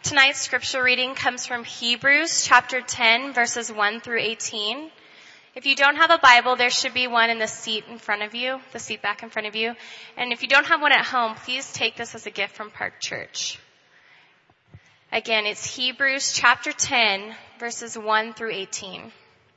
Tonight's scripture reading comes from Hebrews chapter 10, verses 1 through 18. If you don't have a Bible, there should be one in the seat in front of you, the seat back in front of you. And if you don't have one at home, please take this as a gift from Park Church. Again, it's Hebrews chapter 10, verses 1 through 18.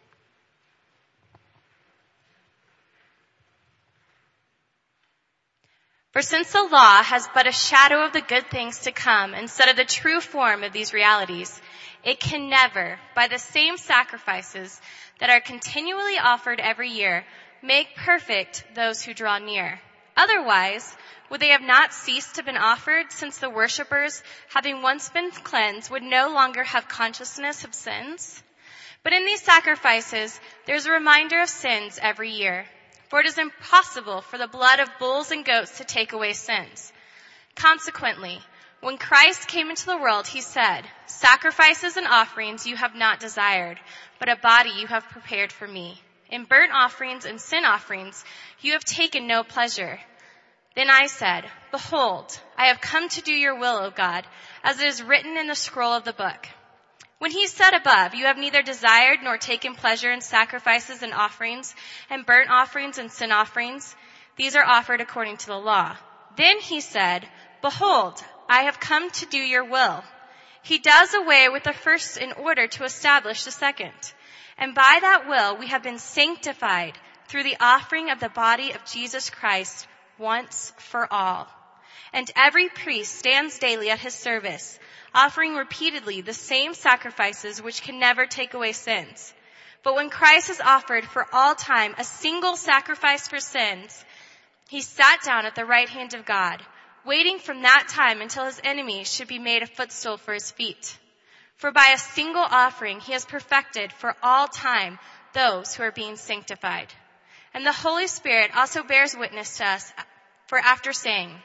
For since the law has but a shadow of the good things to come instead of the true form of these realities, it can never, by the same sacrifices that are continually offered every year, make perfect those who draw near. Otherwise, would they have not ceased to have been offered, since the worshippers, having once been cleansed, would no longer have consciousness of sins? But in these sacrifices, there is a reminder of sins every year. For it is impossible for the blood of bulls and goats to take away sins. Consequently, when Christ came into the world, he said, "Sacrifices and offerings you have not desired, but a body you have prepared for me. In burnt offerings and sin offerings you have taken no pleasure." Then I said, "Behold, I have come to do your will, O God, as it is written in the scroll of the book." When he said above, "You have neither desired nor taken pleasure in sacrifices and offerings, and burnt offerings and sin offerings, these are offered according to the law." Then he said, "Behold, I have come to do your will." He does away with the first in order to establish the second. And by that will we have been sanctified through the offering of the body of Jesus Christ once for all. And every priest stands daily at his service, offering repeatedly the same sacrifices which can never take away sins. But when Christ has offered for all time a single sacrifice for sins, he sat down at the right hand of God, waiting from that time until his enemies should be made a footstool for his feet. For by a single offering he has perfected for all time those who are being sanctified. And the Holy Spirit also bears witness to us, for after saying,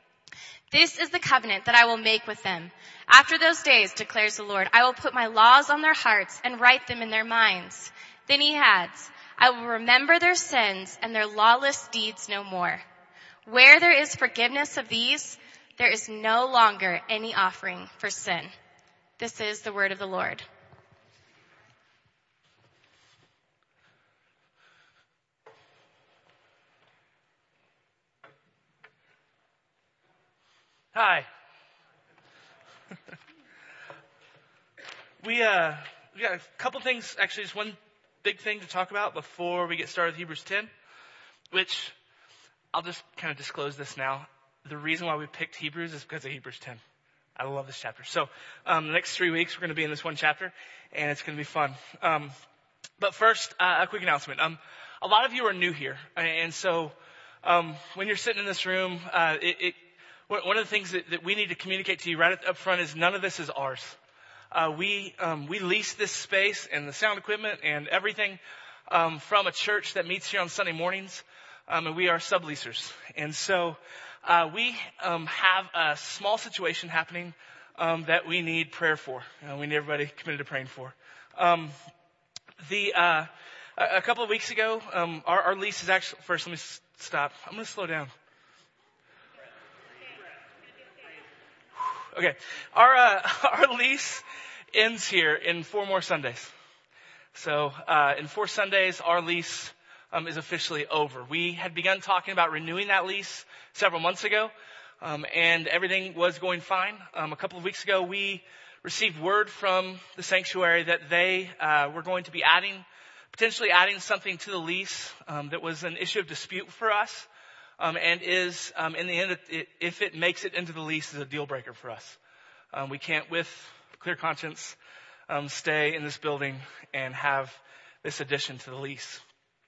"This is the covenant that I will make with them. After those days, declares the Lord, I will put my laws on their hearts and write them in their minds." Then he adds, "I will remember their sins and their lawless deeds no more. Where there is forgiveness of these, there is no longer any offering for sin." This is the word of the Lord. Hi. We got a couple things, actually just one big thing to talk about before we get started with Hebrews 10, which I'll just kind of disclose this now. The reason why we picked Hebrews is because of Hebrews 10. I love this chapter. So the next 3 weeks we're going to be in this one chapter, and it's going to be fun. But first, a quick announcement. A lot of you are new here, and so when you're sitting in this room, one of the things that we need to communicate to you right up front is none of this is ours. We lease this space and the sound equipment and everything from a church that meets here on Sunday mornings, and we are subleasers. And so we have a small situation happening that we need prayer for. We need everybody committed to praying for. A couple of weeks ago, our lease is actually, first let me stop. I'm going to slow down. Okay, our lease ends here in 4 more Sundays. So in 4 Sundays, our lease is officially over. We had begun talking about renewing that lease several months ago, and everything was going fine. A couple of weeks ago, we received word from the sanctuary that they were going to be potentially adding something to the lease that was an issue of dispute for us. And is, in the end, if it makes it into the lease, is a deal breaker for us. We can't, with clear conscience, stay in this building and have this addition to the lease.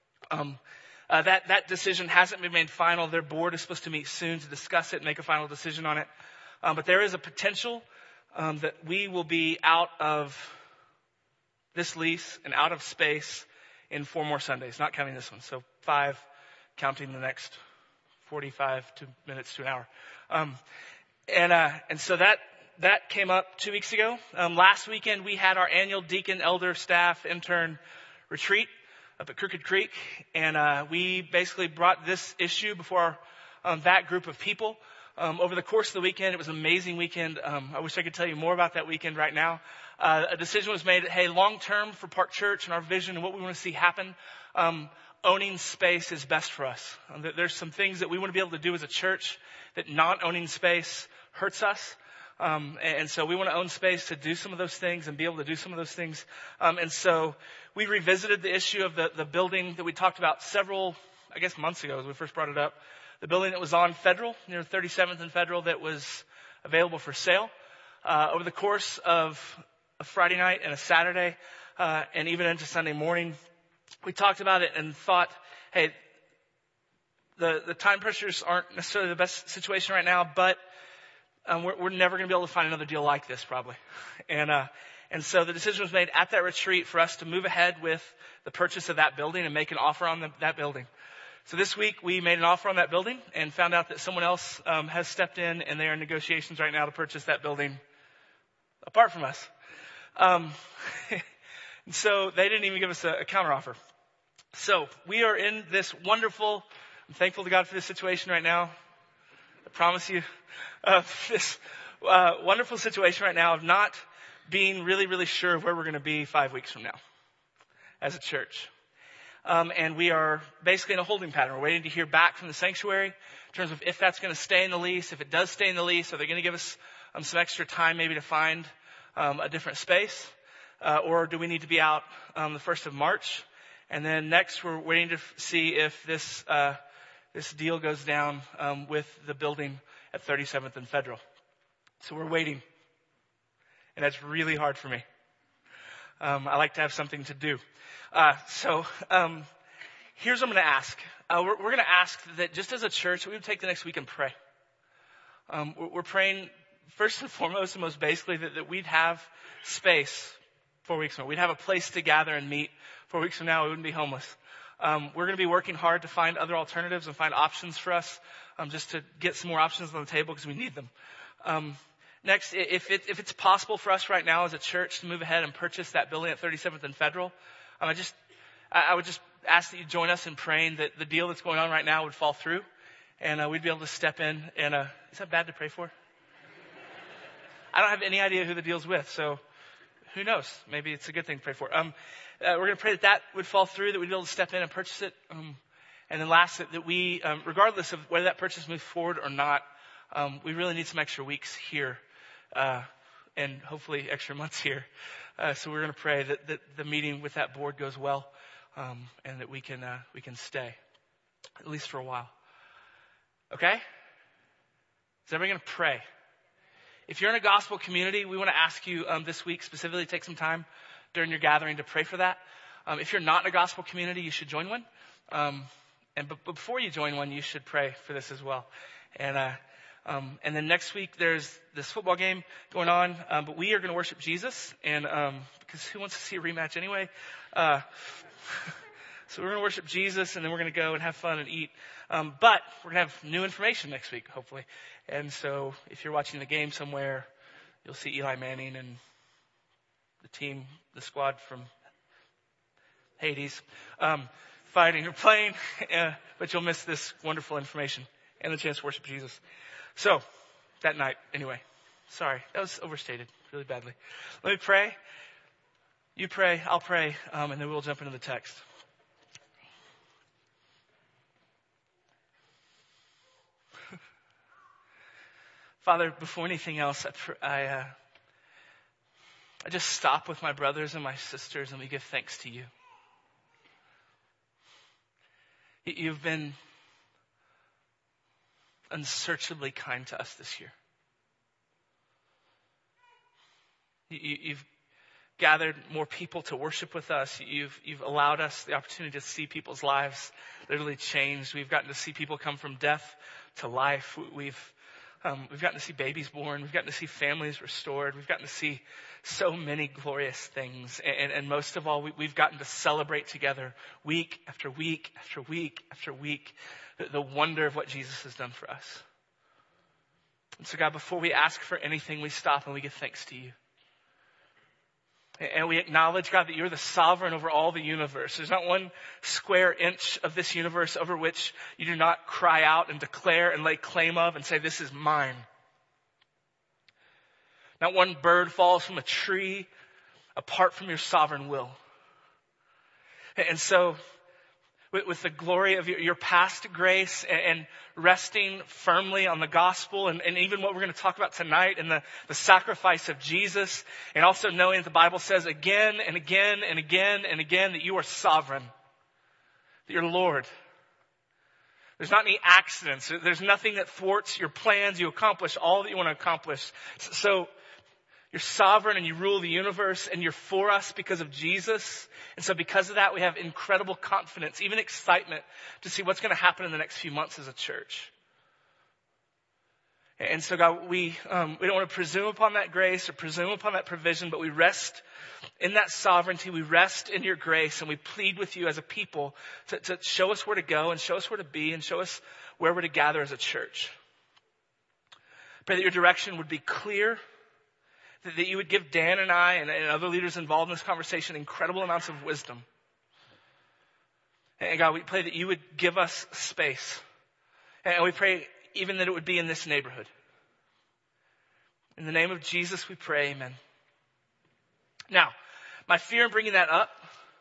That decision hasn't been made final. Their board is supposed to meet soon to discuss it and make a final decision on it. But there is a potential that we will be out of this lease and out of space in 4 more Sundays, not counting this one. So 5, counting the next 45 minutes to an hour. And so that came up 2 weeks ago. Last weekend we had our annual deacon, elder, staff, intern retreat up at Crooked Creek. And we basically brought this issue before that group of people. over the course of the weekend. It was an amazing weekend. I wish I could tell you more about that weekend right now. A decision was made that, hey, long term for Park Church and our vision and what we want to see happen, owning space is best for us. There's some things that we want to be able to do as a church that not owning space hurts us. And so we want to own space to do some of those things and be able to do some of those things. And so we revisited the issue of the building that we talked about several, I guess, months ago as we first brought it up. The building that was on Federal, near 37th and Federal, that was available for sale. Over the course of a Friday night and a Saturday, and even into Sunday morning, we talked about it and thought, hey, the time pressures aren't necessarily the best situation right now, but we're never going to be able to find another deal like this, probably. And so the decision was made at that retreat for us to move ahead with the purchase of that building and make an offer on that building. So this week we made an offer on that building and found out that someone else has stepped in, and they are in negotiations right now to purchase that building apart from us. And so they didn't even give us a counteroffer. So we are in this wonderful, I'm thankful to God for this situation right now. I promise you, this wonderful situation right now of not being really, really sure of where we're going to be 5 weeks from now as a church. And we are basically in a holding pattern. We're waiting to hear back from the sanctuary in terms of if that's going to stay in the lease. If it does stay in the lease, are they going to give us some extra time maybe to find a different space? Or do we need to be out the 1st of March? And then next, we're waiting to see if this deal goes down with the building at 37th and Federal. So we're waiting. And that's really hard for me. I like to have something to do. So here's what I'm going to ask. We're going to ask that just as a church, we would take the next week and pray. We're praying first and foremost and most basically that we'd have space 4 weeks from now. We'd have a place to gather and meet 4 weeks from now. We wouldn't be homeless. We're going to be working hard to find other alternatives and find options for us, just to get some more options on the table because we need them. Next, if it's possible for us right now as a church to move ahead and purchase that building at 37th and Federal, I would just ask that you join us in praying that the deal that's going on right now would fall through, and we'd be able to step in. And is that bad to pray for? I don't have any idea who the deal's with, so who knows? Maybe it's a good thing to pray for. We're going to pray that would fall through, that we'd be able to step in and purchase it. And then last, that we, regardless of whether that purchase moves forward or not, we really need some extra weeks here, and hopefully extra months here. So we're going to pray that the meeting with that board goes well, and that we can stay, at least for a while. Okay? Is everybody going to pray? If you're in a gospel community, we want to ask you this week specifically take some time during your gathering to pray for that. If you're not in a gospel community, you should join one. But before you join one, you should pray for this as well. And then next week there's this football game going on, but we are going to worship Jesus, and because who wants to see a rematch anyway? So we're going to worship Jesus, and then we're going to go and have fun and eat. But we're going to have new information next week, hopefully. And so if you're watching the game somewhere, you'll see Eli Manning and the squad from Hades, fighting or playing, but you'll miss this wonderful information and the chance to worship Jesus. So, that night, anyway. Sorry, that was overstated really badly. Let me pray. You pray, I'll pray, and then we'll jump into the text. Father, before anything else, I just stop with my brothers and my sisters, and we give thanks to you. You've been unsearchably kind to us this year. You've gathered more people to worship with us. You've allowed us the opportunity to see people's lives literally changed. We've gotten to see people come from death to life. We've gotten to see babies born. We've gotten to see families restored. We've gotten to see so many glorious things. And most of all, we've gotten to celebrate together week after week after week after week the wonder of what Jesus has done for us. And so God, before we ask for anything, we stop and we give thanks to you. And we acknowledge, God, that you're the sovereign over all the universe. There's not one square inch of this universe over which you do not cry out and declare and lay claim of and say, this is mine. Not one bird falls from a tree apart from your sovereign will. And so, with the glory of your past grace and resting firmly on the gospel and even what we're going to talk about tonight and the sacrifice of Jesus, and also knowing that the Bible says again and again and again and again that you are sovereign, that you're Lord. There's not any accidents. There's nothing that thwarts your plans. You accomplish all that you want to accomplish. So you're sovereign and you rule the universe and you're for us because of Jesus. And so because of that, we have incredible confidence, even excitement to see what's going to happen in the next few months as a church. And so God, we don't want to presume upon that grace or presume upon that provision, but we rest in that sovereignty. We rest in your grace and we plead with you as a people to show us where to go and show us where to be and show us where we're to gather as a church. Pray that your direction would be clear, that you would give Dan and I and other leaders involved in this conversation incredible amounts of wisdom. And God, we pray that you would give us space. And we pray even that it would be in this neighborhood. In the name of Jesus, we pray, amen. Now, my fear in bringing that up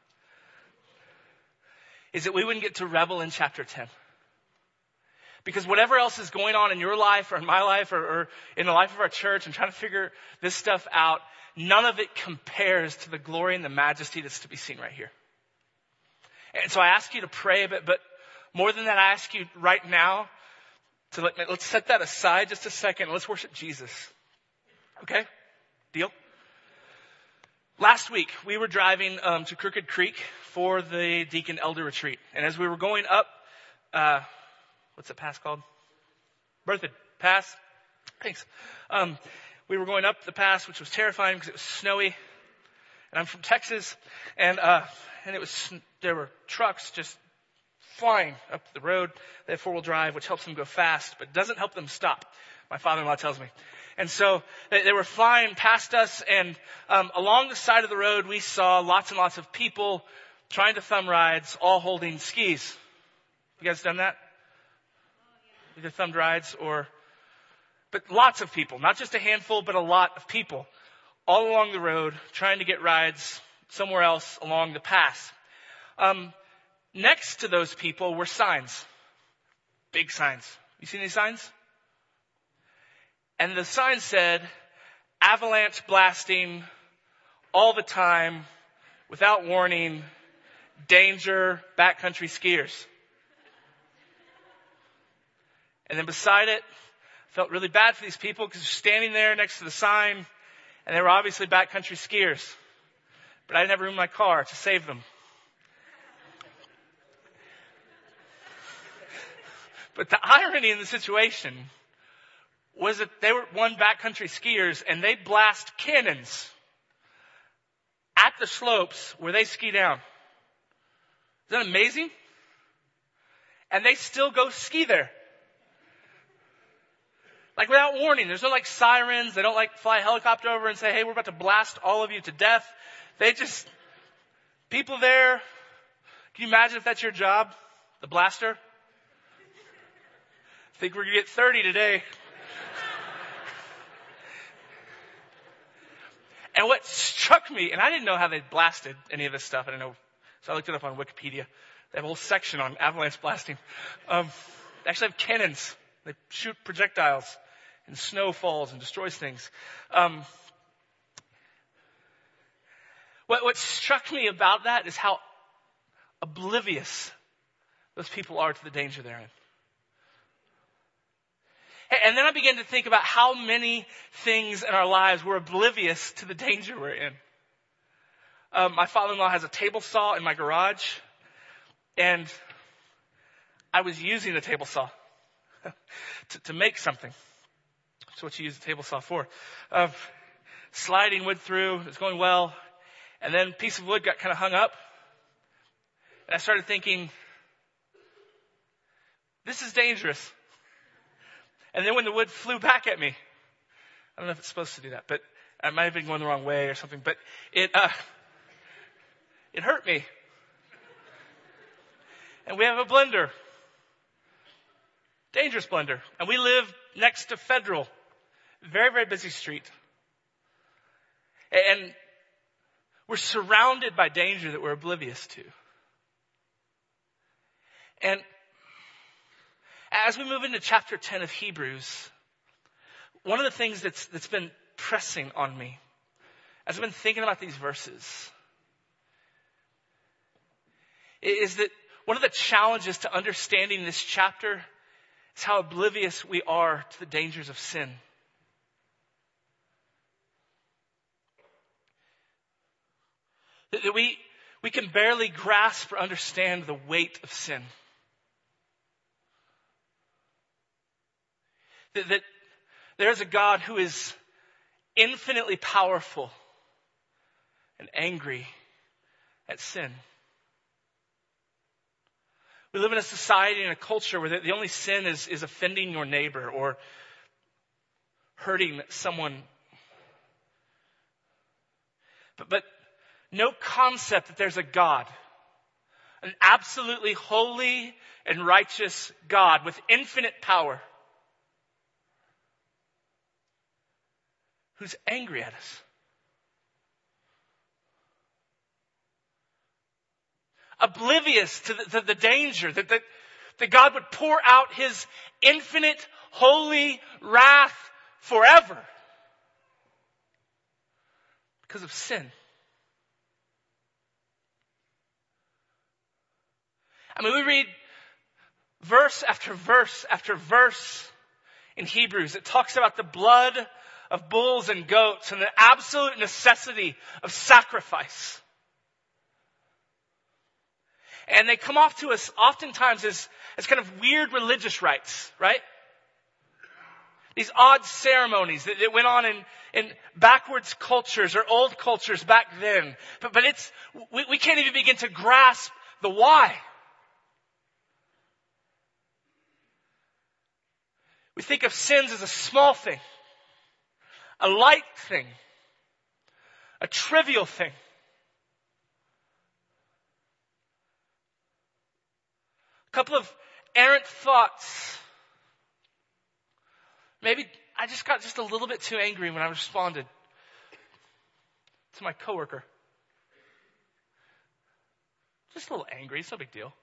is that we wouldn't get to revel in chapter 10. Because whatever else is going on in your life or in my life or in the life of our church and trying to figure this stuff out, none of it compares to the glory and the majesty that's to be seen right here. And so I ask you to pray a bit, but more than that, I ask you right now to let's set that aside just a second. Let's worship Jesus. Okay? Deal? Last week, we were driving to Crooked Creek for the Deacon Elder Retreat. And as we were going up, what's the pass called? Berthoud Pass. Thanks. We were going up the pass, which was terrifying because it was snowy. And I'm from Texas, and there were trucks just flying up the road. They have 4-wheel drive, which helps them go fast, but doesn't help them stop. My father-in-law tells me. And so they were flying past us, and along the side of the road, we saw lots and lots of people trying to thumb rides, all holding skis. You guys done that? Either thumbed rides but lots of people, not just a handful, but a lot of people all along the road trying to get rides somewhere else along the pass. Next to those people were signs, big signs. You seen these signs? And the sign said, avalanche blasting all the time, without warning, danger, backcountry skiers. And then beside it, I felt really bad for these people because they're standing there next to the sign, and they were obviously backcountry skiers. But I didn't have room in my car to save them. But the irony in the situation was that they were backcountry skiers, and they blast cannons at the slopes where they ski down. Isn't that amazing? And they still go ski there. Like without warning. There's no sirens. They don't fly a helicopter over and say, hey, we're about to blast all of you to death. People there. Can you imagine if that's your job? The blaster? I think we're going to get 30 today. And what struck me, and I didn't know how they blasted any of this stuff. I didn't know. So I looked it up on Wikipedia. They have a whole section on avalanche blasting. They actually have cannons. They shoot projectiles and snow falls and destroys things. What struck me about that is how oblivious those people are to the danger they're in. And then I began to think about how many things in our lives we're oblivious to the danger we're in. My father-in-law has a table saw in my garage, and I was using the table saw to make something. That's what you use the table saw for. Sliding wood through, it was going well, and then a piece of wood got kind of hung up, and I started thinking, this is dangerous. And then when the wood flew back at me, I don't know if it's supposed to do that, but I might have been going the wrong way or something, but it hurt me. And we have a blender. Dangerous blender. And we live next to Federal. Very, very busy street. And we're surrounded by danger that we're oblivious to. And as we move into chapter 10 of Hebrews, one of the things that's been pressing on me as I've been thinking about these verses is that one of the challenges to understanding this chapter is how oblivious we are to the dangers of sin. That we can barely grasp or understand the weight of sin. That there's a God who is infinitely powerful and angry at sin. We live in a society and a culture where the only sin is offending your neighbor or hurting someone. But no concept that there's a God, an absolutely holy and righteous God with infinite power, who's angry at us. Oblivious to the danger that God would pour out his infinite, holy wrath forever because of sin. I mean, we read verse after verse after verse in Hebrews. It talks about the blood of bulls and goats and the absolute necessity of sacrifice. And they come off to us oftentimes as kind of weird religious rites, right? These odd ceremonies that went on in backwards cultures or old cultures back then. But we can't even begin to grasp the why. We think of sins as a small thing, a light thing, a trivial thing. A couple of errant thoughts. Maybe I just got just a little bit too angry when I responded to my coworker. Just a little angry, it's no big deal.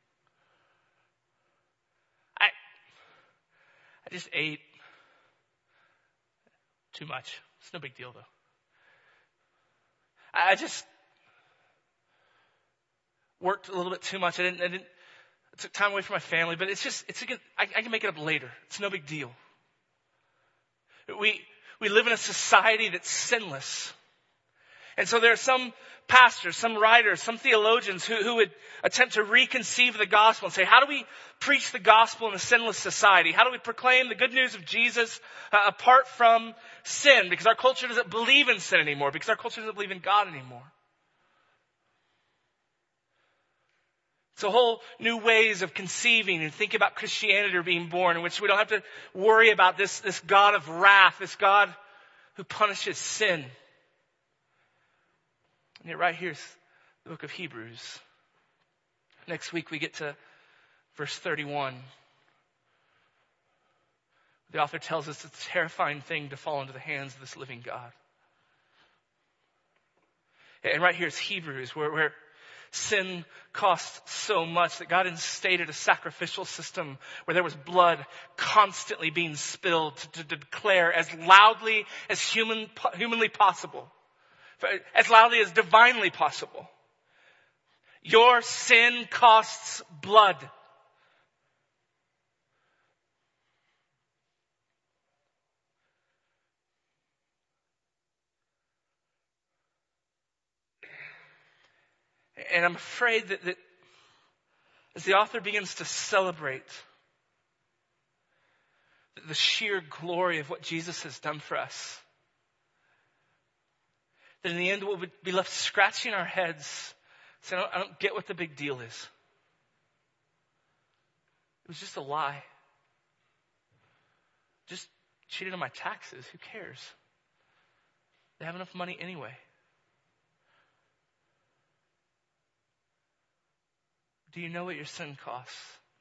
I just ate too much. It's no big deal though. I just worked a little bit too much. I took time away from my family, but I can make it up later. It's no big deal. We live in a society that's sinless. And so there are some pastors, some writers, some theologians who would attempt to reconceive the gospel and say, how do we preach the gospel in a sinless society? How do we proclaim the good news of Jesus apart from sin? Because our culture doesn't believe in sin anymore. Because our culture doesn't believe in God anymore. So whole new ways of conceiving and thinking about Christianity are being born, in which we don't have to worry about this God of wrath, this God who punishes sin. And yet right here's the book of Hebrews. Next week we get to verse 31. The author tells us it's a terrifying thing to fall into the hands of this living God. And right here is Hebrews, where sin cost so much that God instated a sacrificial system where there was blood constantly being spilled to declare as loudly as humanly possible, as loudly as divinely possible. Your sin costs blood. And I'm afraid that as the author begins to celebrate the sheer glory of what Jesus has done for us, that in the end we'll be left scratching our heads, saying, I don't get what the big deal is. It was just a lie. Just cheated on my taxes. Who cares? They have enough money anyway. Do you know what your sin costs?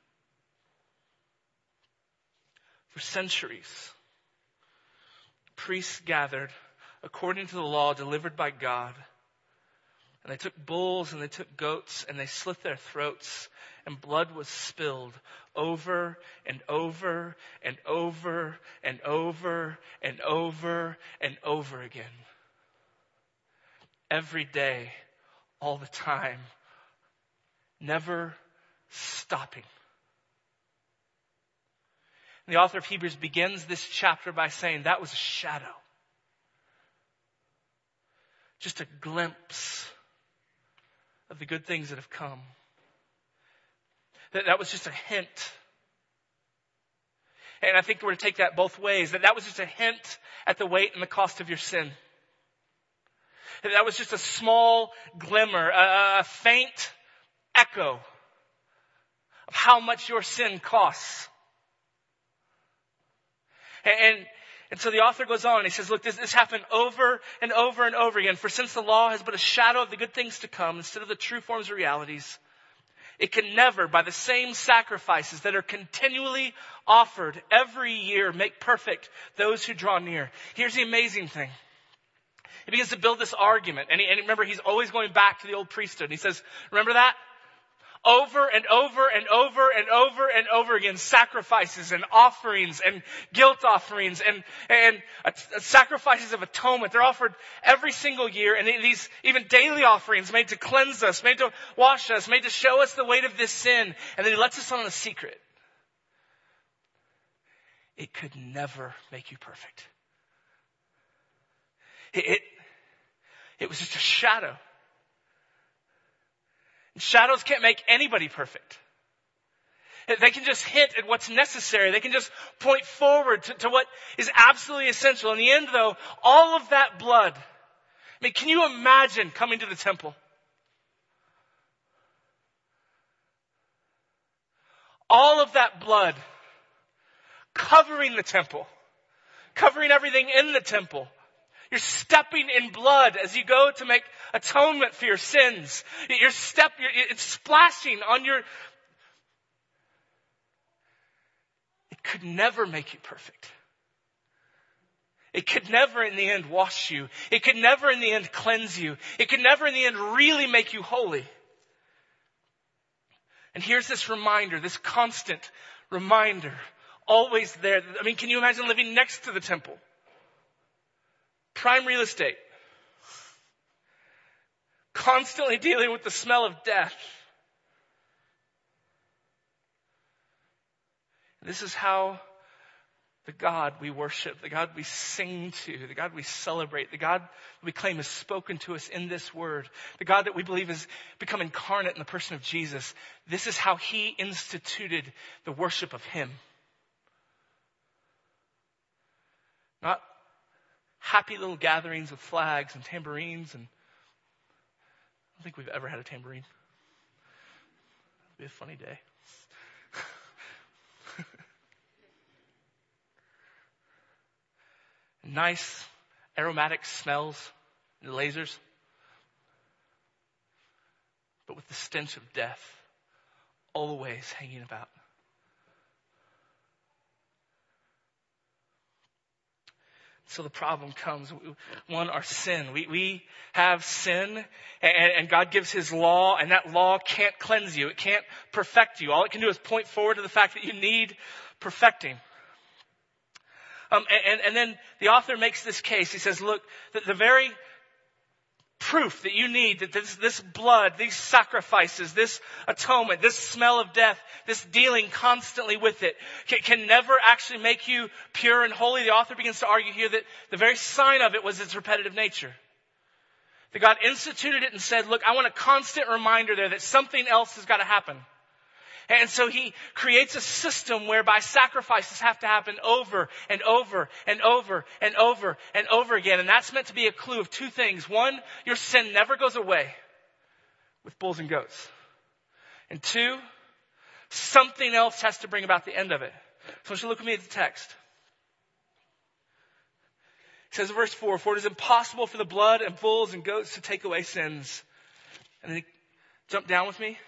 For centuries, priests gathered according to the law delivered by God. And they took bulls and they took goats and they slit their throats, and blood was spilled over and over and over and over and over and over again. Every day, all the time, never stopping. And the author of Hebrews begins this chapter by saying that was a shadow. Just a glimpse of the good things that have come. That was just a hint. And I think we're to take that both ways. That was just a hint at the weight and the cost of your sin. That was just a small glimmer, a faint echo of how much your sin costs. And so the author goes on and he says, look, this happened over and over and over again. For since the law has but a shadow of the good things to come instead of the true forms of realities, it can never, by the same sacrifices that are continually offered every year, make perfect those who draw near. Here's the amazing thing. He begins to build this argument. And remember, he's always going back to the old priesthood. And he says, remember that? Over and over and over and over and over again, sacrifices and offerings and guilt offerings and sacrifices of atonement. They're offered every single year. And these even daily offerings made to cleanse us, made to wash us, made to show us the weight of this sin. And then he lets us on a secret. It could never make you perfect. It was just a shadow. Shadows can't make anybody perfect. They can just hint at what's necessary. They can just point forward to what is absolutely essential. In the end, though, all of that blood. I mean, can you imagine coming to the temple? All of that blood covering the temple, covering everything in the temple. You're stepping in blood as you go to make atonement for your sins. It's splashing on your... It could never make you perfect. It could never in the end wash you. It could never in the end cleanse you. It could never in the end really make you holy. And here's this reminder, this constant reminder, always there. I mean, can you imagine living next to the temple? Prime real estate. Constantly dealing with the smell of death. This is how the God we worship, the God we sing to, the God we celebrate, the God we claim has spoken to us in this word, the God that we believe has become incarnate in the person of Jesus. This is how he instituted the worship of him. Not happy little gatherings with flags and tambourines. And I don't think we've ever had a tambourine. It'll be a funny day. Nice aromatic smells and lasers. But with the stench of death always hanging about. So the problem comes. One, our sin. We have sin, and God gives his law, and that law can't cleanse you. It can't perfect you. All it can do is point forward to the fact that you need perfecting. And then the author makes this case. He says, look, the very proof that you need, that this blood, these sacrifices, this atonement, this smell of death, this dealing constantly with it, can never actually make you pure and holy. The author begins to argue here that the very sign of it was its repetitive nature. That God instituted it and said, look, I want a constant reminder there that something else has got to happen. And so he creates a system whereby sacrifices have to happen over and over and over and over and over again. And that's meant to be a clue of two things. One, your sin never goes away with bulls and goats. And two, something else has to bring about the end of it. So I want you to look with me at the text. It says in verse 4, for it is impossible for the blood of bulls and goats to take away sins. And then jump down with me.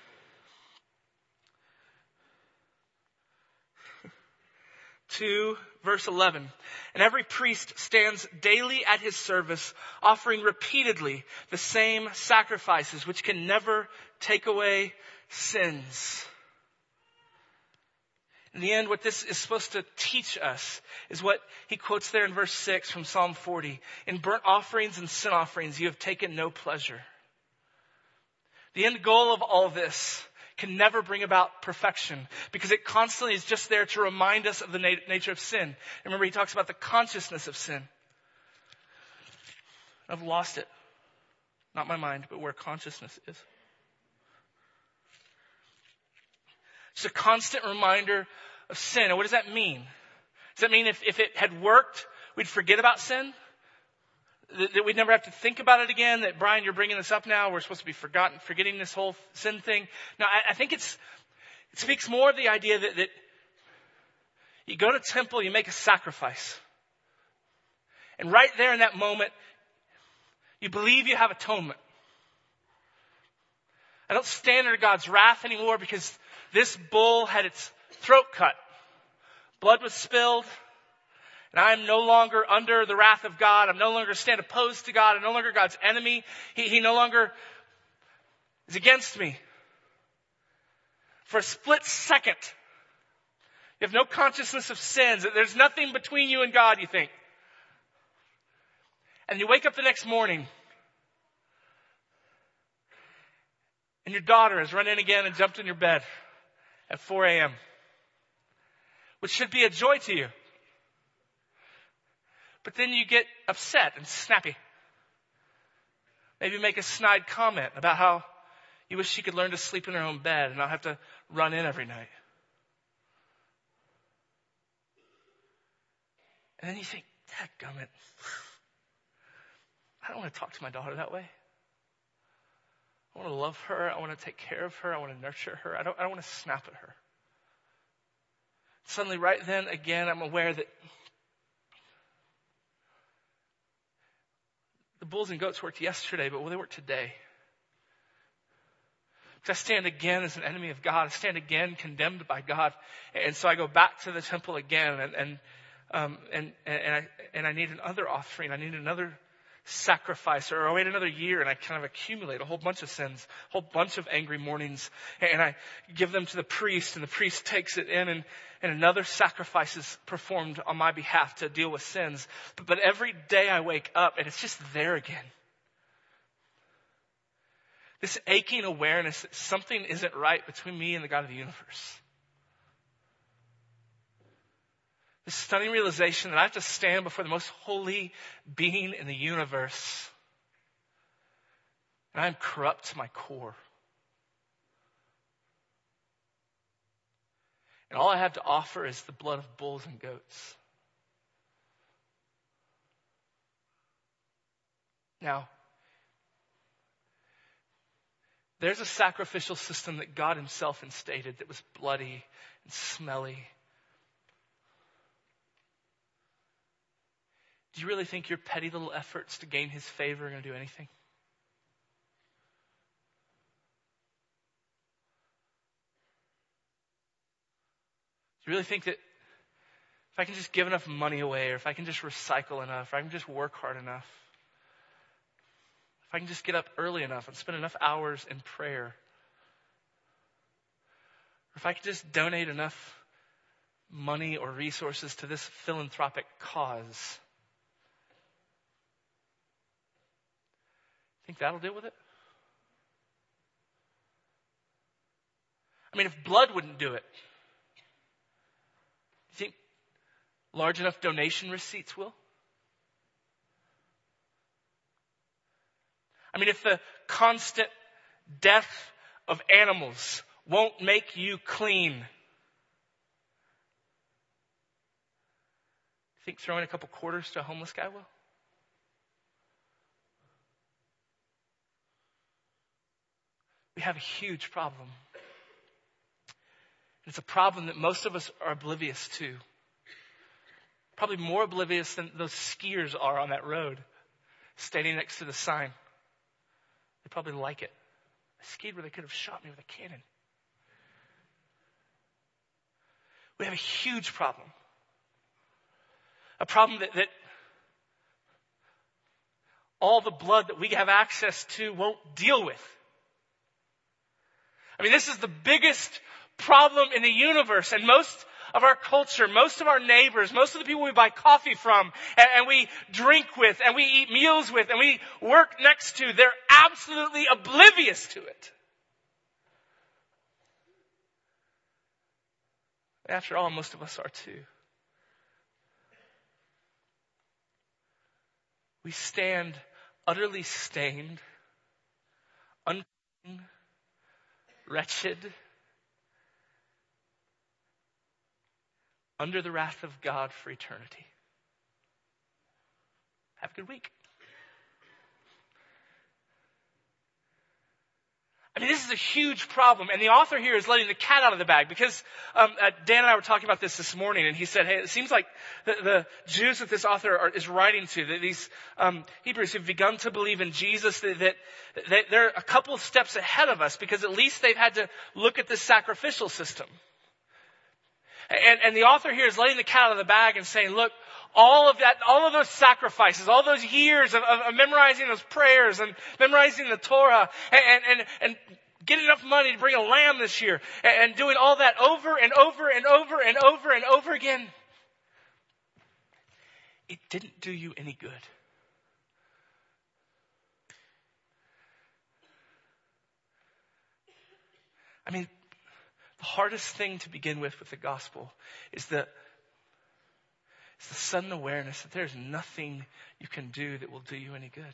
To verse 11. And every priest stands daily at his service, offering repeatedly the same sacrifices, which can never take away sins. In the end, what this is supposed to teach us is what he quotes there in verse 6 from Psalm 40. In burnt offerings and sin offerings, you have taken no pleasure. The end goal of all this can never bring about perfection because it constantly is just there to remind us of the nature of sin. And remember, he talks about the consciousness of sin. I've lost it. Not my mind, but where consciousness is. It's a constant reminder of sin. And what does that mean? Does that mean if it had worked, we'd forget about sin? That we'd never have to think about it again? That, Brian, you're bringing this up now. We're supposed to be forgetting this whole sin thing. No, I think it speaks more of the idea that you go to temple, you make a sacrifice. And right there in that moment, you believe you have atonement. I don't stand under God's wrath anymore because this bull had its throat cut. Blood was spilled. And I am no longer under the wrath of God. I'm no longer stand opposed to God. I'm no longer God's enemy. He no longer is against me. For a split second, you have no consciousness of sins. There's nothing between you and God, you think. And you wake up the next morning, and your daughter has run in again and jumped in your bed at 4 a.m., which should be a joy to you. But then you get upset and snappy. Maybe make a snide comment about how you wish she could learn to sleep in her own bed and not have to run in every night. And then you think, dadgummit, I don't want to talk to my daughter that way. I want to love her. I want to take care of her. I want to nurture her. I don't want to snap at her. Suddenly, right then, again, I'm aware that the bulls and goats worked yesterday, but will they work today? Because I stand again as an enemy of God. I stand again condemned by God. And so I go back to the temple again and I need another offering. I need another sacrifice, or I wait another year and I kind of accumulate a whole bunch of sins, a whole bunch of angry mornings, and I give them to the priest, and the priest takes it in, and another sacrifice is performed on my behalf to deal with sins. But every day I wake up and it's just there again. This aching awareness that something isn't right between me and the God of the universe. This stunning realization that I have to stand before the most holy being in the universe. And I am corrupt to my core. And all I have to offer is the blood of bulls and goats. Now, there's a sacrificial system that God himself instated that was bloody and smelly. Do you really think your petty little efforts to gain his favor are going to do anything? Do you really think that if I can just give enough money away, or if I can just recycle enough, or I can just work hard enough, if I can just get up early enough and spend enough hours in prayer, or if I can just donate enough money or resources to this philanthropic cause, think that'll deal with it? I mean, if blood wouldn't do it, you think large enough donation receipts will? I mean, if the constant death of animals won't make you clean, you think throwing a couple quarters to a homeless guy will? We have a huge problem. It's a problem that most of us are oblivious to. probably more oblivious than those skiers are on that road, standing next to the sign. They probably like it. I skied where they could have shot me with a cannon. We have a huge problem. A problem that all the blood that we have access to won't deal with. I mean, this is the biggest problem in the universe, and most of our culture, most of our neighbors, most of the people we buy coffee from, and we drink with, and we eat meals with, and we work next to, they're absolutely oblivious to it. After all, most of us are too. We stand utterly stained, unclean, wretched, under the wrath of God for eternity. Have a good week. I mean, this is a huge problem, and the author here is letting the cat out of the bag, because Dan and I were talking about this morning, and he said, hey, it seems like the Jews that this author is writing to, that these Hebrews who've begun to believe in Jesus, that they're a couple of steps ahead of us, because at least they've had to look at this sacrificial system. And the author here is letting the cat out of the bag and saying, look, all of those sacrifices, all those years of memorizing those prayers and memorizing the Torah and getting enough money to bring a lamb this year and doing all that over and over and over and over and over again, it didn't do you any good. I mean, the hardest thing to begin with the gospel is the sudden awareness that there's nothing you can do that will do you any good.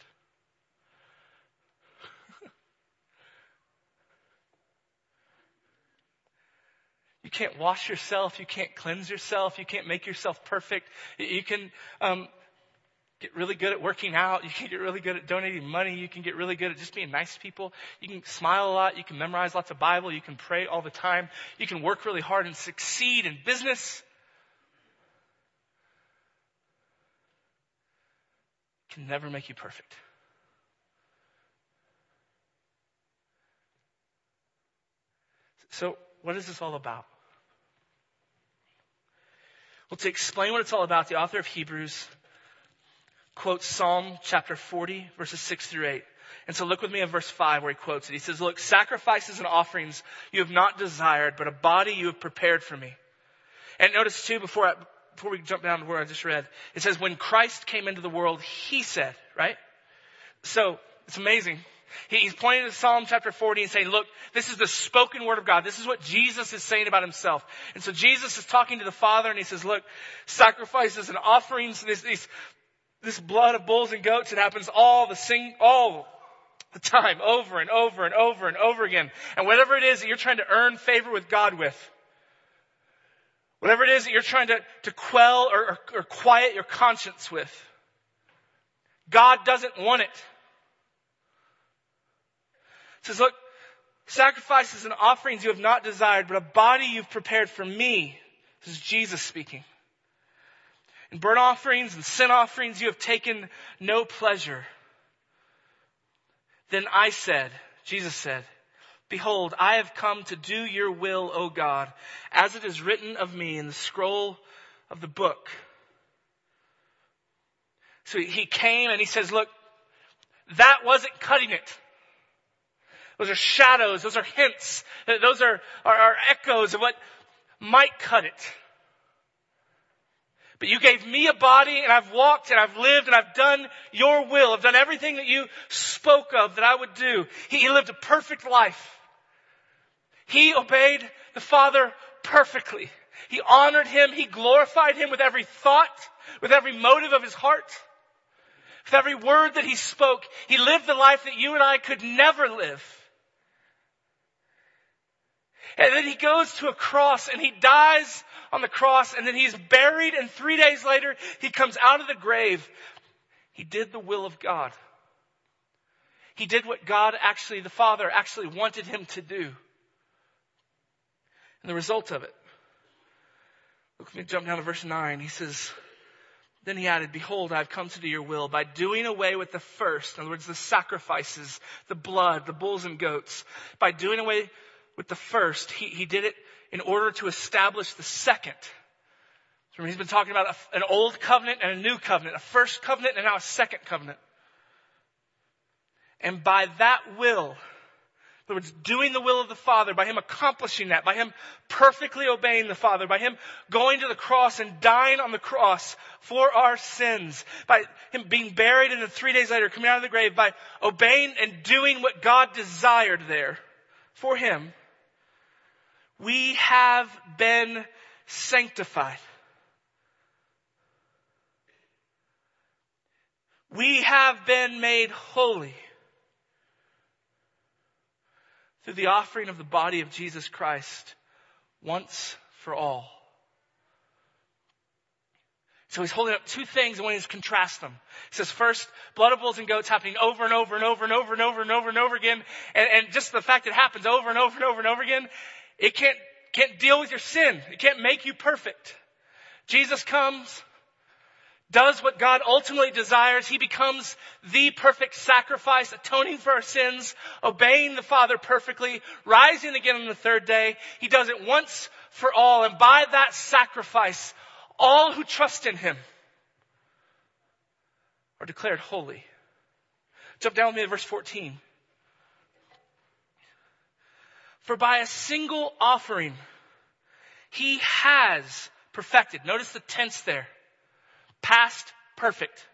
You can't wash yourself. You can't cleanse yourself. You can't make yourself perfect. You can get really good at working out. You can get really good at donating money. You can get really good at just being nice to people. You can smile a lot. You can memorize lots of Bible. You can pray all the time. You can work really hard and succeed in business. Can never make you perfect. So, what is this all about? Well, to explain what it's all about, the author of Hebrews quotes Psalm chapter 40, verses 6 through 8. And so look with me at verse 5 where he quotes it. He says, look, sacrifices and offerings you have not desired, but a body you have prepared for me. And notice too, before we jump down to where I just read, it says, when Christ came into the world, he said, right? So, it's amazing. He's pointing to Psalm chapter 40 and saying, look, this is the spoken word of God. This is what Jesus is saying about himself. And so Jesus is talking to the Father and he says, look, sacrifices and offerings, this blood of bulls and goats, it happens all the time, over and over and over and over again. And whatever it is that you're trying to earn favor with God with, whatever it is that you're trying to quell or quiet your conscience with, God doesn't want it. It says, look, sacrifices and offerings you have not desired, but a body you've prepared for me. This is Jesus speaking. In burnt offerings and sin offerings you have taken no pleasure. Then I said, Jesus said, behold, I have come to do your will, O God, as it is written of me in the scroll of the book. So he came and he says, look, that wasn't cutting it. Those are shadows. Those are hints. Those are echoes of what might cut it. But you gave me a body and I've walked and I've lived and I've done your will. I've done everything that you spoke of that I would do. He lived a perfect life. He obeyed the Father perfectly. He honored him. He glorified him with every thought, with every motive of his heart. With every word that he spoke. He lived the life that you and I could never live. And then he goes to a cross and he dies on the cross and then he's buried and 3 days later he comes out of the grave. He did the will of God. He did what God actually, the Father actually wanted him to do. And the result of it. Look, let me jump down to verse 9. He says, Then he added, behold, I have come to do your will by doing away with the first. In other words, the sacrifices, the blood, the bulls and goats. By doing away with the first, he did it in order to establish the second. So he's been talking about an old covenant and a new covenant, a first covenant and now a second covenant. And by that will, in other words, doing the will of the Father, by him accomplishing that, by him perfectly obeying the Father, by him going to the cross and dying on the cross for our sins, by him being buried and then 3 days later coming out of the grave, by obeying and doing what God desired there for him, we have been sanctified. We have been made holy through the offering of the body of Jesus Christ once for all. So he's holding up two things and wanting to contrast them. He says first, blood of bulls and goats happening over and over and over and over and over and over and over again. And just the fact that it happens over and over and over and over again, it can't deal with your sin. It can't make you perfect. Jesus comes, does what God ultimately desires. He becomes the perfect sacrifice, atoning for our sins, obeying the Father perfectly, rising again on the third day. He does it once for all. And by that sacrifice, all who trust in him are declared holy. Jump down with me to verse 14. For by a single offering, he has perfected. Notice the tense there. Past perfect.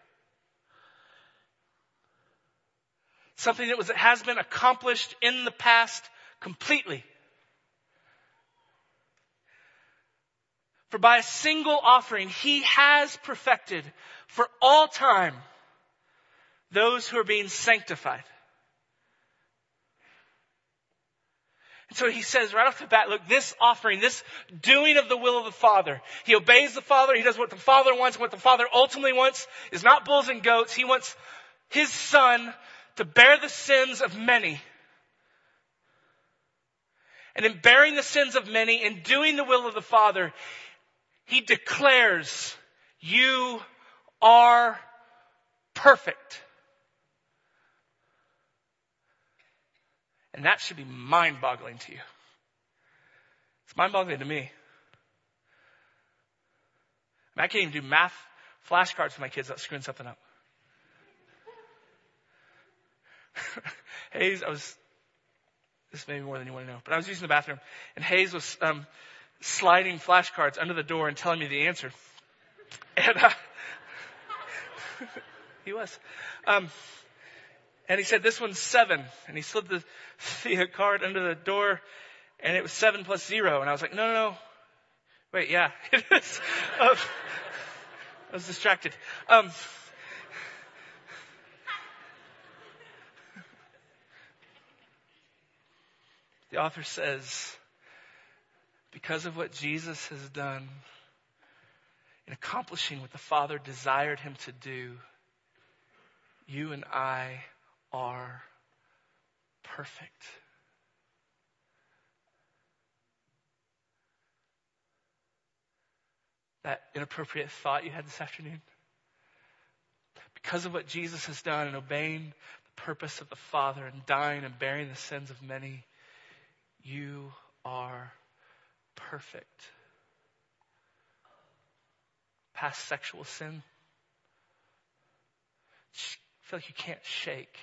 Something that has been accomplished in the past completely. For by a single offering, he has perfected for all time those who are being sanctified. And so he says right off the bat, look, this offering, this doing of the will of the Father. He obeys the Father. He does what the Father wants. What the Father ultimately wants is not bulls and goats. He wants his Son to bear the sins of many. And in bearing the sins of many, in doing the will of the Father, he declares, you are perfect. And that should be mind-boggling to you. It's mind-boggling to me. I can't even do math flashcards for my kids without screwing something up. Hayes, this may be more than you want to know, but I was using the bathroom, and Hayes was sliding flashcards under the door and telling me the answer. And he was. And he said, this one's 7. And he slid the card under the door, and it was 7 plus 0. And I was like, no. Wait, yeah, it is. I was distracted. The author says, because of what Jesus has done in accomplishing what the Father desired him to do, you and I are perfect. That inappropriate thought you had this afternoon? Because of what Jesus has done in obeying the purpose of the Father and dying and bearing the sins of many, you are perfect. Past sexual sin, I feel like you can't shake.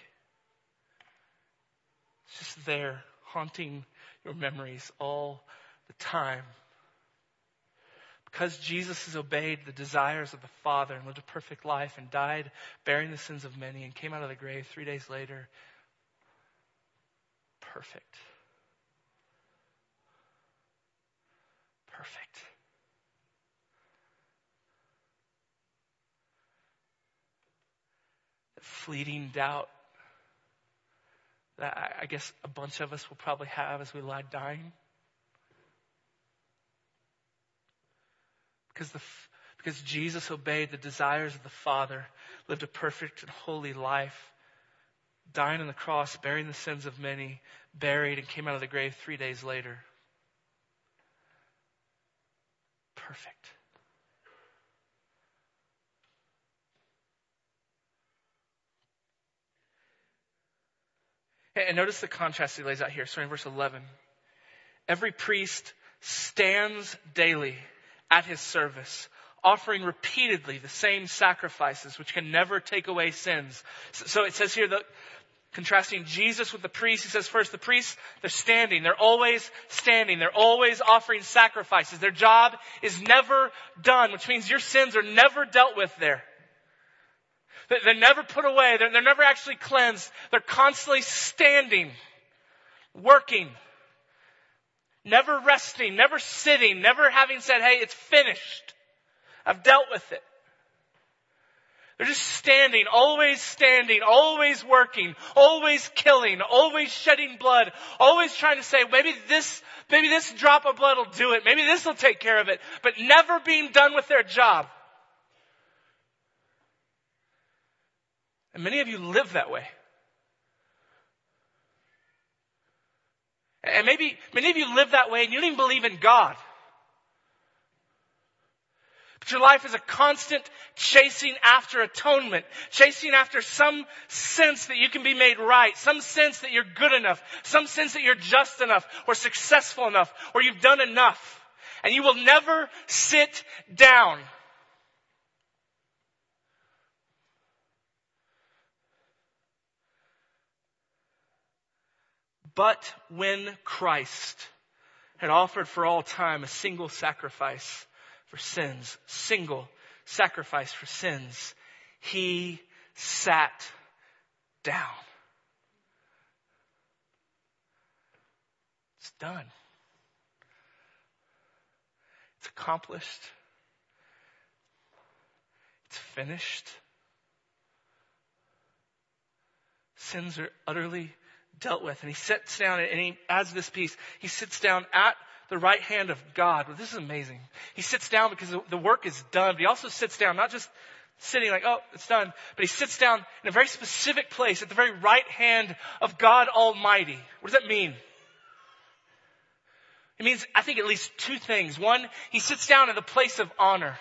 It's just there, haunting your memories all the time. Because Jesus has obeyed the desires of the Father and lived a perfect life and died bearing the sins of many and came out of the grave 3 days later, perfect. Perfect. That fleeting doubt that I guess a bunch of us will probably have as we lie dying. Because Jesus obeyed the desires of the Father, lived a perfect and holy life, dying on the cross, bearing the sins of many, buried, and came out of the grave 3 days later. Perfect. And notice the contrast he lays out here, starting in verse 11. Every priest stands daily at his service, offering repeatedly the same sacrifices, which can never take away sins. So it says here that, contrasting Jesus with the priest, he says first, the priests, they're standing. They're always standing. They're always offering sacrifices. Their job is never done, which means your sins are never dealt with there. They're never put away. They're never actually cleansed. They're constantly standing, working, never resting, never sitting, never having said, hey, it's finished. I've dealt with it. They're just standing, always working, always killing, always shedding blood, always trying to say, maybe this drop of blood will do it. Maybe this will take care of it, but never being done with their job. And many of you live that way. And maybe many of you live that way and you don't even believe in God. But your life is a constant chasing after atonement, chasing after some sense that you can be made right, some sense that you're good enough, some sense that you're just enough or successful enough or you've done enough. And you will never sit down. But when Christ had offered for all time a single sacrifice for sins, he sat down. It's done. It's accomplished. It's finished. Sins are utterly dealt with. And he sits down and he adds this piece. He sits down at the right hand of God. Well, this is amazing. He sits down because the work is done. But he also sits down, not just sitting like, oh, it's done. But he sits down in a very specific place at the very right hand of God Almighty. What does that mean? It means, I think, at least two things. One, he sits down in the place of honor.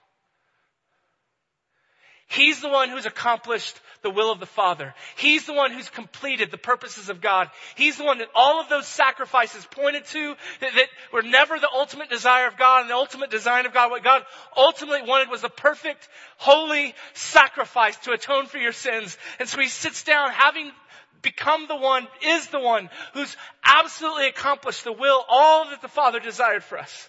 He's the one who's accomplished the will of the Father. He's the one who's completed the purposes of God. He's the one that all of those sacrifices pointed to, that were never the ultimate desire of God and the ultimate design of God. What God ultimately wanted was a perfect, holy sacrifice to atone for your sins. And so he sits down, having become is the one who's absolutely accomplished the will, all that the Father desired for us.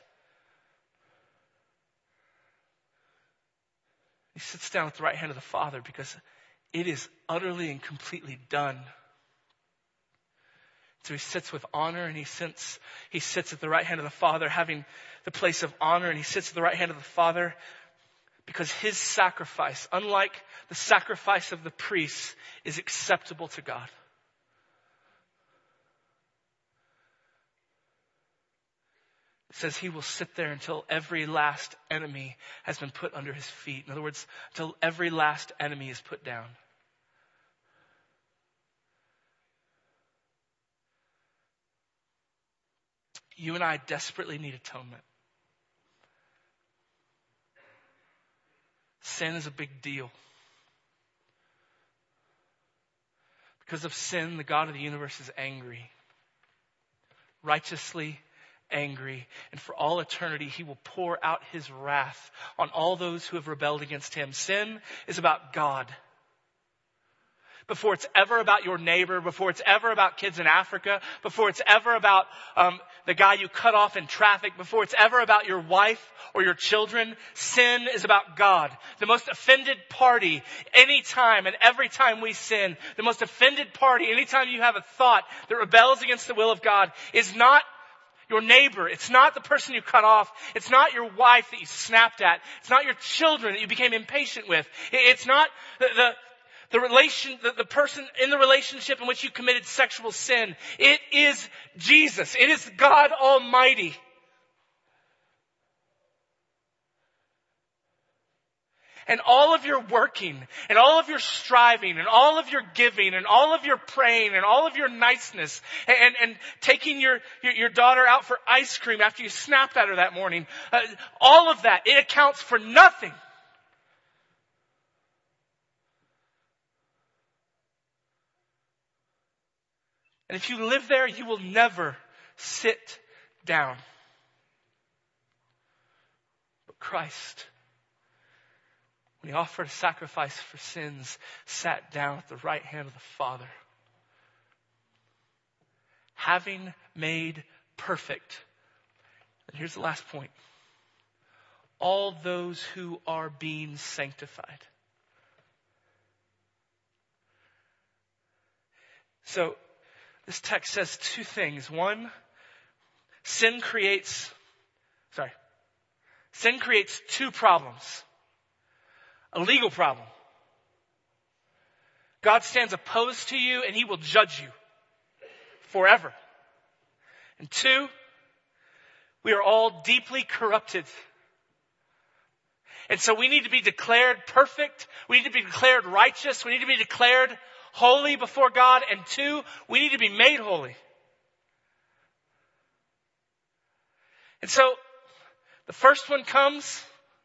He sits down at the right hand of the Father because it is utterly and completely done. So he sits with honor and he sits at the right hand of the Father, having the place of honor, and he sits at the right hand of the Father because his sacrifice, unlike the sacrifice of the priests, is acceptable to God. It says he will sit there until every last enemy has been put under his feet. In other words, until every last enemy is put down. You and I desperately need atonement. Sin is a big deal. Because of sin, the God of the universe is angry. Righteously angry, and for all eternity he will pour out his wrath on all those who have rebelled against him. Sin is about God. Before it's ever about your neighbor, before it's ever about kids in Africa, before it's ever about the guy you cut off in traffic, before it's ever about your wife or your children, sin is about God. The most offended party anytime and every time we sin, the most offended party anytime you have a thought that rebels against the will of God is not your neighbor. It's not the person you cut off. It's not your wife that you snapped at. It's not your children that you became impatient with. It's not the person in the relationship in which you committed sexual sin. It is Jesus. It is God Almighty. And all of your working, and all of your striving, and all of your giving, and all of your praying, and all of your niceness, and taking your daughter out for ice cream after you snapped at her that morning, all of that, it accounts for nothing. And if you live there, you will never sit down. But Christ, when he offered a sacrifice for sins, sat down at the right hand of the Father, having made perfect. And here's the last point. All those who are being sanctified. So, this text says two things. One, sin creates two problems. A legal problem. God stands opposed to you and he will judge you forever. And two, we are all deeply corrupted. And so we need to be declared perfect. We need to be declared righteous. We need to be declared holy before God. And two, we need to be made holy. And so the first one comes.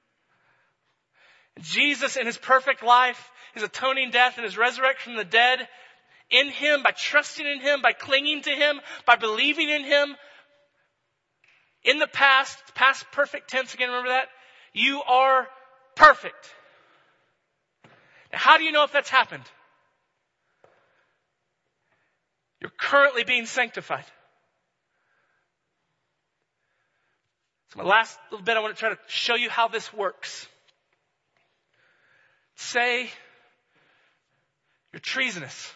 Jesus in his perfect life, his atoning death and his resurrection from the dead, in him, by trusting in him, by clinging to him, by believing in him. In the past perfect tense, again, remember that? You are perfect. Now, how do you know if that's happened? You're currently being sanctified. So my last little bit, I want to try to show you how this works. Say you're treasonous.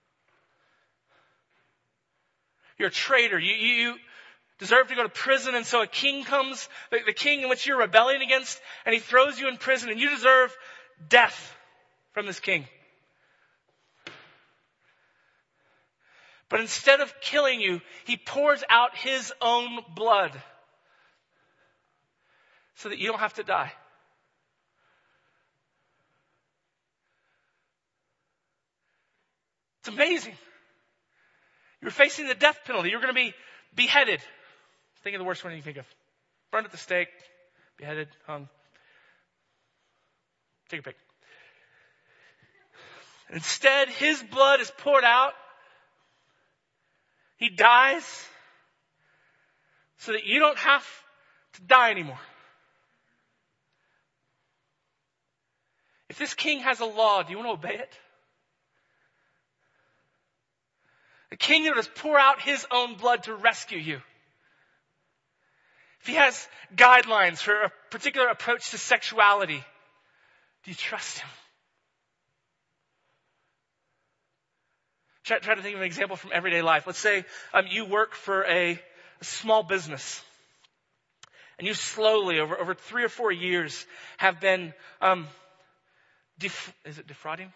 You're a traitor. You deserve to go to prison, and so a king comes, the king in which you're rebelling against, and he throws you in prison, and you deserve death from this king. But instead of killing you, he pours out his own blood so that you don't have to die. It's amazing. You're facing the death penalty. You're going to be beheaded. Think of the worst one you can think of. Burned at the stake, beheaded, hung. Take a pick. Instead, his blood is poured out. He dies so that you don't have to die anymore. If this king has a law, do you want to obey it? A king that would pour out his own blood to rescue you. If he has guidelines for a particular approach to sexuality, do you trust him? Try to think of an example from everyday life. Let's say you work for a small business. And you slowly, over 3 or 4 years, have been defrauding?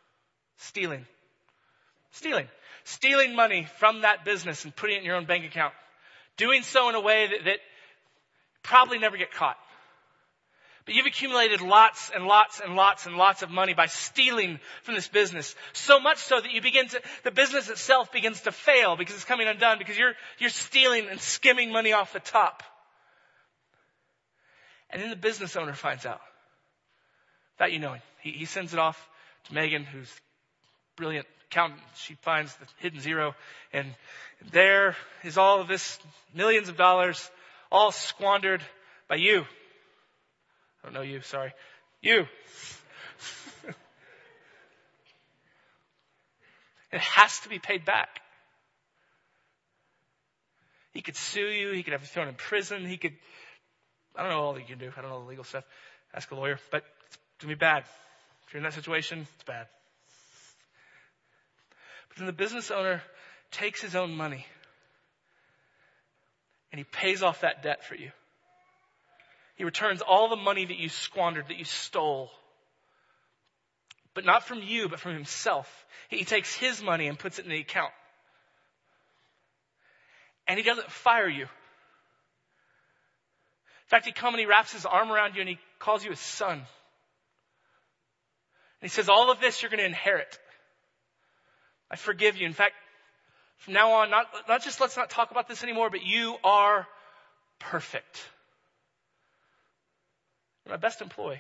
Stealing money from that business and putting it in your own bank account. Doing so in a way that probably never get caught. But you've accumulated lots and lots and lots and lots of money by stealing from this business. So much so that the business itself begins to fail because it's coming undone because you're stealing and skimming money off the top. And then the business owner finds out. Without you knowing. He sends it off to Megan, who's a brilliant accountant. She finds the hidden zero, and there is all of this, millions of dollars, all squandered by you. I don't know you, sorry. You. It has to be paid back. He could sue you. He could have you thrown in prison. I don't know all he can do. I don't know the legal stuff. Ask a lawyer. But it's going to be bad. If you're in that situation, it's bad. But then the business owner takes his own money and he pays off that debt for you. He returns all the money that you squandered, that you stole. But not from you, but from himself. He takes his money and puts it in the account. And he doesn't fire you. In fact, he comes and he wraps his arm around you and he calls you his son. And he says, all of this you're going to inherit. I forgive you. In fact, from now on, not just let's not talk about this anymore, but you are perfect. You're my best employee.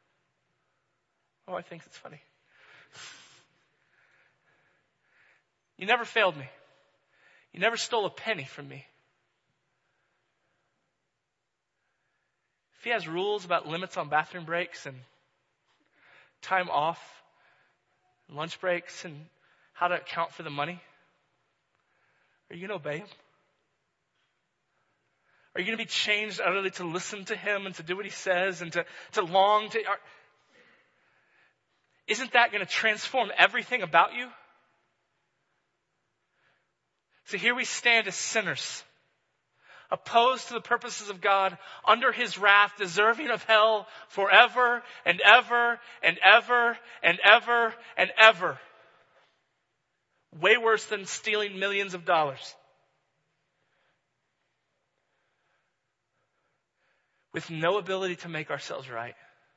Oh, I think it's funny. You never failed me. You never stole a penny from me. If he has rules about limits on bathroom breaks and time off, lunch breaks, and how to account for the money, are you going to obey him? Are you going to be changed utterly to listen to him and to do what he says and to long to... Isn't that going to transform everything about you? So here we stand as sinners, opposed to the purposes of God, under his wrath, deserving of hell forever and ever and ever and ever and ever. Way worse than stealing millions of dollars. With no ability to make ourselves right.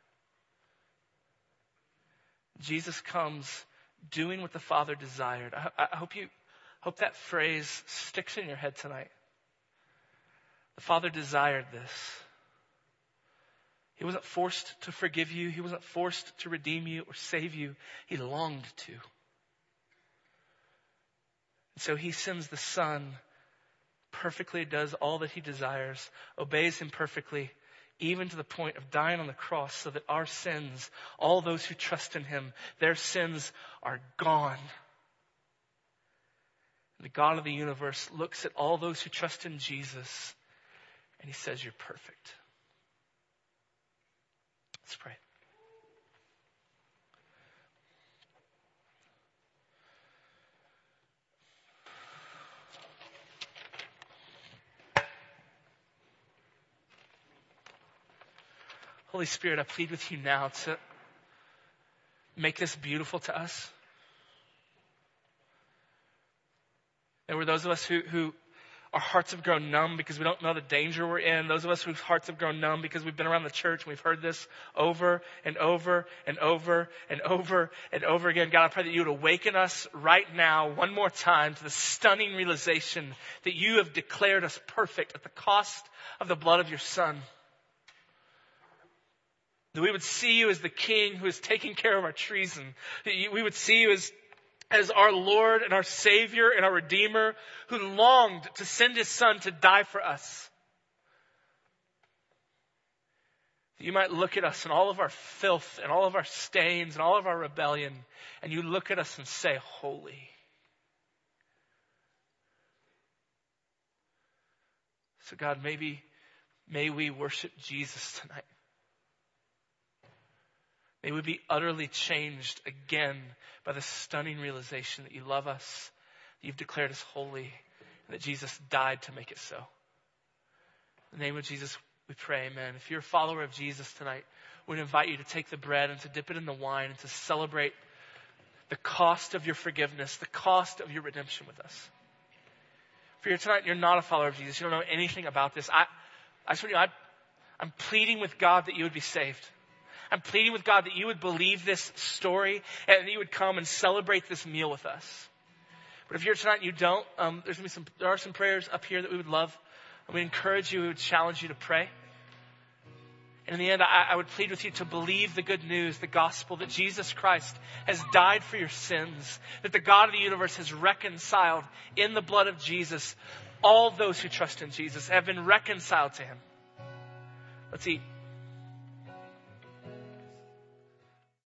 Jesus comes doing what the Father desired. I hope that phrase sticks in your head tonight. The Father desired this. He wasn't forced to forgive you. He wasn't forced to redeem you or save you. He longed to. And so he sends the Son, perfectly does all that he desires, obeys him perfectly, even to the point of dying on the cross so that our sins, all those who trust in him, their sins are gone. And the God of the universe looks at all those who trust in Jesus and he says, you're perfect. Let's pray. Holy Spirit, I plead with you now to make this beautiful to us. There were those of us who our hearts have grown numb because we don't know the danger we're in. Those of us whose hearts have grown numb because we've been around the church and we've heard this over and over and over and over and over again. God, I pray that you would awaken us right now one more time to the stunning realization that you have declared us perfect at the cost of the blood of your Son. That we would see you as the King who is taking care of our treason. That we would see you as our Lord and our Savior and our Redeemer who longed to send his Son to die for us. That you might look at us and all of our filth and all of our stains and all of our rebellion, and you look at us and say, holy. So God, may we worship Jesus tonight. May we be utterly changed again by the stunning realization that you love us, that you've declared us holy, and that Jesus died to make it so. In the name of Jesus, we pray, amen. If you're a follower of Jesus tonight, we'd invite you to take the bread and to dip it in the wine and to celebrate the cost of your forgiveness, the cost of your redemption with us. If you're here tonight and you're not a follower of Jesus, you don't know anything about this, I'm pleading with God that you would be saved. I'm pleading with God that you would believe this story and that you would come and celebrate this meal with us. But if you're here tonight and you don't, there are some prayers up here that we would love. And we encourage you, we would challenge you to pray. And in the end, I would plead with you to believe the good news, the gospel, that Jesus Christ has died for your sins, that the God of the universe has reconciled in the blood of Jesus all those who trust in Jesus, have been reconciled to him. Let's eat.